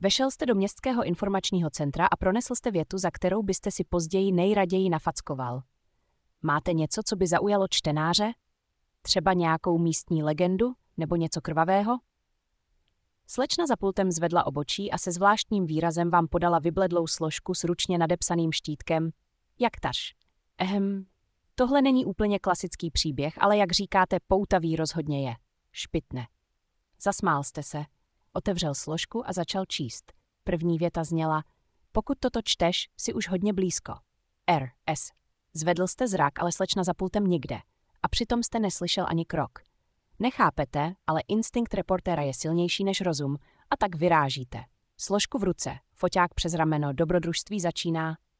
Vešel jste do městského informačního centra a pronesl jste větu, za kterou byste si později nejraději nafackoval. Máte něco, co by zaujalo čtenáře? Třeba nějakou místní legendu nebo něco krvavého? Slečna za pultem zvedla obočí a se zvláštním výrazem vám podala vybledlou složku s ručně nadepsaným štítkem. Jak taž? Tohle není úplně klasický příběh, ale jak říkáte, poutavý rozhodně je. Špitne. Zasmál jste se. Otevřel složku a začal číst. První věta zněla: pokud toto čteš, si už hodně blízko. R.S. Zvedl jste zrak, ale slečna za pultem nikde. A přitom jste neslyšel ani krok. Nechápete, ale instinkt reportéra je silnější než rozum a tak vyrážíte. Složku v ruce, foťák přes rameno, dobrodružství začíná.